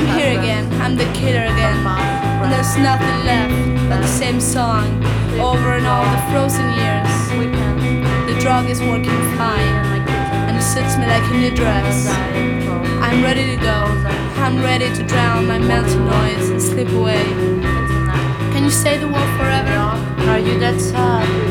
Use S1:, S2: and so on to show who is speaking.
S1: I'm here again, I'm the killer again. And there's nothing left but the same song, over and all the frozen years. The drug is working fine, and it suits me like a new dress. I'm ready to go, I'm ready to drown my mental noise and slip away. Can you say the word forever?
S2: Are you that sad?